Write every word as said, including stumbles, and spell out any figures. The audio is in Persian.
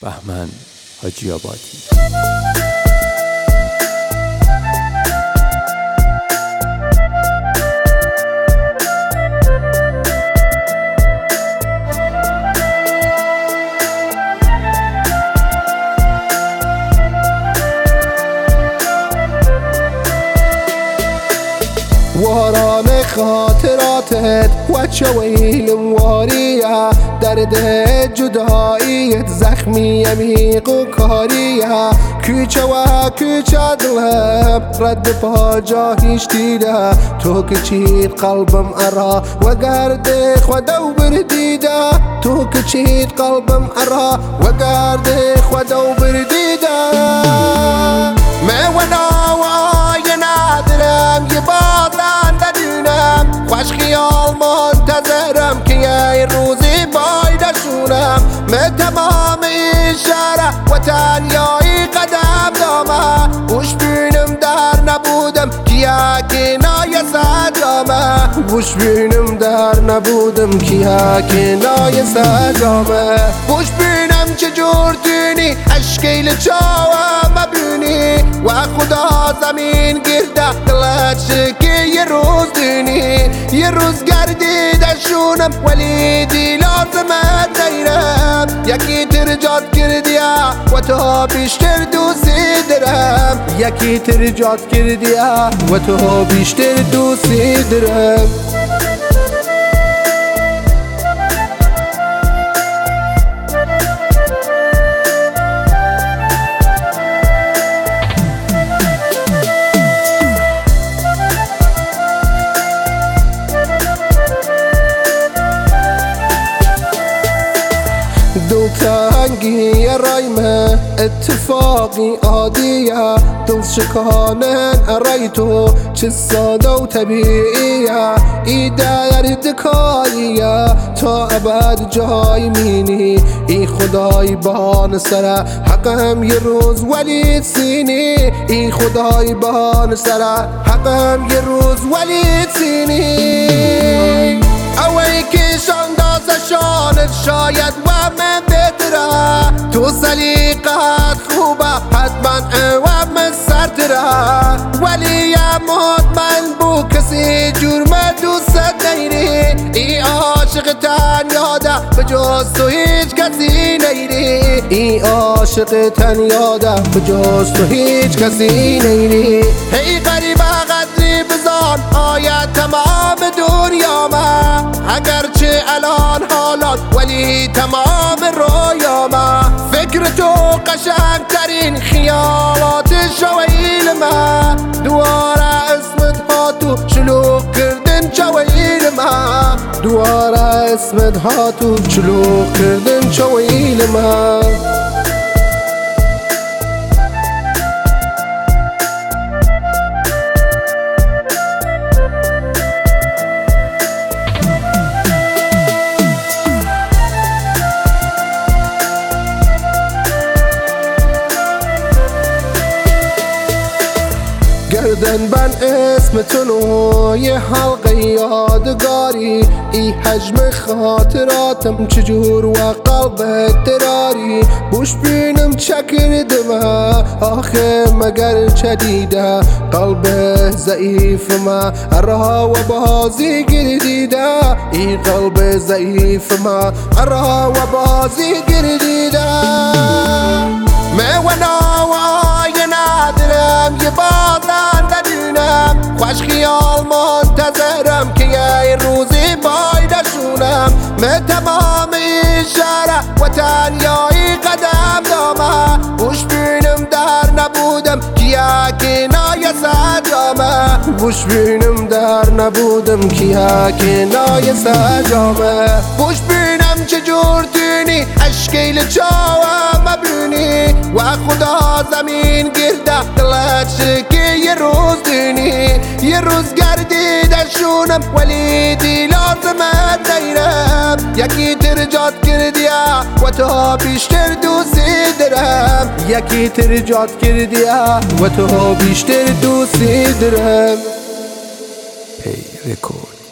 بهمن حاجی آبادی. واران خاطراتت و چه ویلم واریه، درد جداییت زخمی عمیق و کاریه. کوچه و کوچه دلم رد پا جا هیچ دیده، تو که چید قلبم ارا و گرد خودو بردیده. تو که چید قلبم ارا و گرد خودو بردیده. میونا و آی ندارم یه بازن ندونم، خوش خیال منتظرم که یه روزی بایدشونم. من تمام این شهر و تنیایی قدم دامه، بوش بینم در نبودم که یکی نای سجامه. بوش بینم در نبودم که یکی نای سجامه. بوش بینم چجور دونی اشکیل چاوم مبونی و خدا زمین گرده دلت که یه روز دونی. یه روز گردیدشونم ولی دی لازمت دیرم، یکی ترجات کردیا و تو بیشتر دوستی درم. یکی ترجات کردیا و تو بیشتر دوستی درم. دلتنگی رایمه اتفاقی عادیه، دل شکانن ارای تو چه ساده و طبیعیه. ای درد کاریه تا ابد جای مینی، ای خدای بان سره حقم یه روز ولی سینی. ای خدای بان سره حقم یه روز ولی سینی. اوی که شاندازه شانت شاید و من بهتره، تو سلیقت خوبه حتما اوام سرتره. ولی یه مطمئن بو کسی جرم دوست نیری، ای عاشق تنیاده به جز تو هیچ کسی نیری. ای عاشق تنیاده به جز تو هیچ کسی نیری. ای غریبه قدری بزان آید تمام دنیامه، اگرچه الان حالات ولی تمام رویامه. فکر تو قشنگ ترین خیالات شویل ما، دواره اسمت ها تو شلوغ کردن شویل ما. دواره اسمت ها تو شلوغ کردن شویل ما. گردن بن اسم تو یه حلقه یادگاری، ای حجم خاطراتم چجور و قلبت دراری. بوش بینم چکردمه آخه مگر چدیده، قلب ضعیف ما ارها و بازی گردیده. ای قلب ضعیف ما ارها و بازی گردیده. میونا و آی ندارم یه بازن ندونم، خوش خیال منتظرم که یه روزی بایدشونم. من تمام این شهر و تنیایی قدم دامه، بوش بینم در نبودم که یکی نای سجامه. بوش بینم در نبودم که یکی نای سجامه. بوش بینم چجور دونی اشکیل چاوم مبونی و خدا زمین گرده دلت که یه روز دونی. یه روز گردیدشونم ولی دی لازمت دیرم، یکی ترجات کردیا و تو بیشتر دوستی درم. یکی ترجات کردیا و تو بیشتر دوستی درم. پی رکورد.